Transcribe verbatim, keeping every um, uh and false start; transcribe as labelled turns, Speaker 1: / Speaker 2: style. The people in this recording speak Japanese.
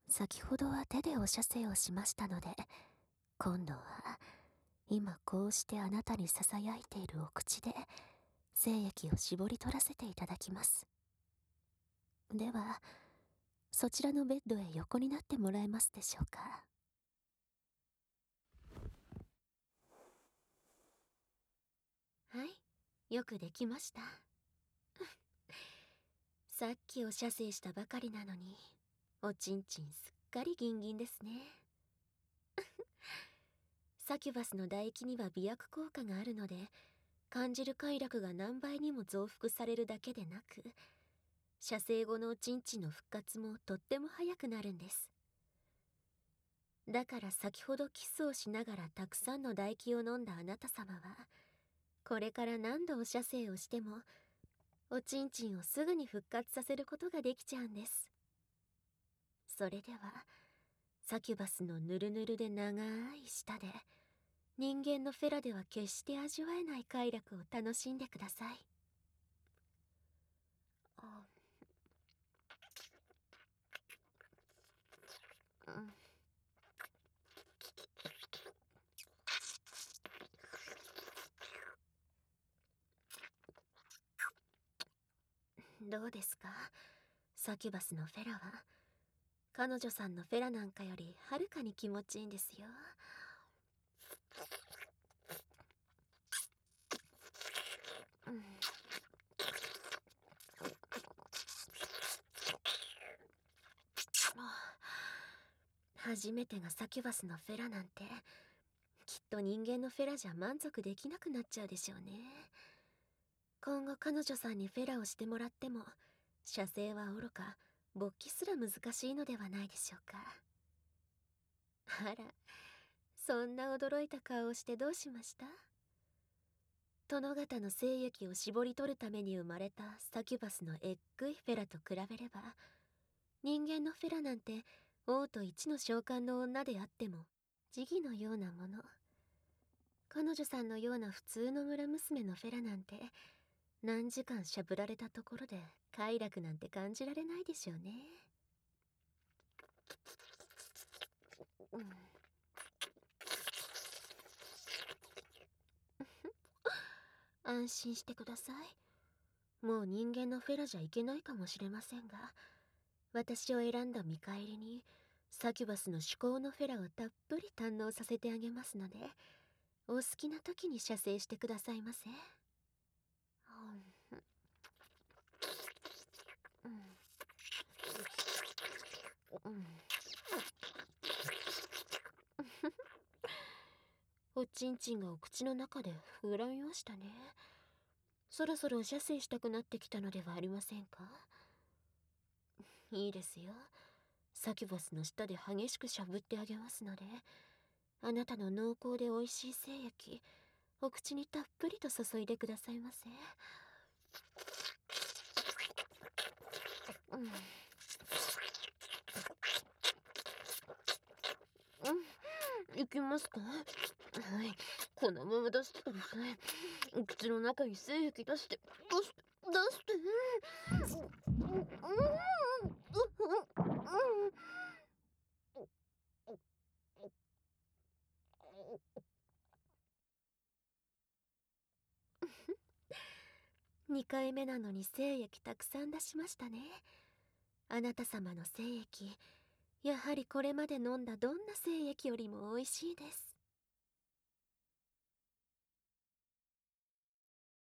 Speaker 1: 先ほどは手でお射精をしましたので、今度は今こうしてあなたに囁いているお口で精液を絞り取らせていただきます。ではそちらのベッドへ横になってもらえますでしょうか。はい、よくできました。さっきお射精したばかりなのにおちんちんすっかりギンギンですね。サキュバスの唾液には媚薬効果があるので、感じる快楽が何倍にも増幅されるだけでなく、射精後のおちんちんの復活もとっても早くなるんです。だから先ほどキスをしながらたくさんの唾液を飲んだあなた様は、これから何度お射精をしてもおちんちんをすぐに復活させることができちゃうんです。それではサキュバスのぬるぬるで長い舌で人間のフェラでは決して味わえない快楽を楽しんでください。あ、うん、どうですか、サキュバスのフェラは。彼女さんのフェラなんかよりはるかに気持ちいいんですよ。うん、初めてがサキュバスのフェラなんて、きっと人間のフェラじゃ満足できなくなっちゃうでしょうね。今後彼女さんにフェラをしてもらっても、射精はおろか勃起すら難しいのではないでしょうか。あら、そんな驚いた顔をしてどうしました？殿方の精液を絞り取るために生まれたサキュバスのエッグイフェラと比べれば、人間のフェラなんて王と一の召喚の女であってもジギのようなもの。彼女さんのような普通の村娘のフェラなんて、何時間しゃぶられたところで快楽なんて感じられないでしょうね。うん、安心してください。もう人間のフェラじゃいけないかもしれませんが、私を選んだ見返りにサキュバスの至高のフェラをたっぷり堪能させてあげますので、お好きな時に射精してくださいませ。うん、うん、おちんちんがお口の中で膨らみましたね。そろそろ射精したくなってきたのではありませんか？いいですよ。サキュバスの舌で激しくしゃぶってあげますので、あなたの濃厚で美味しい精液、お口にたっぷりと注いでくださいませ。うん、うん、いきますか？はい、このまま出してください。お口の中に精液出して、出して、出して。うん、うん、うん、うん、にかいめなのに精液たくさん出しましたね。あなた様の精液、やはりこれまで飲んだどんな精液よりも美味しいです。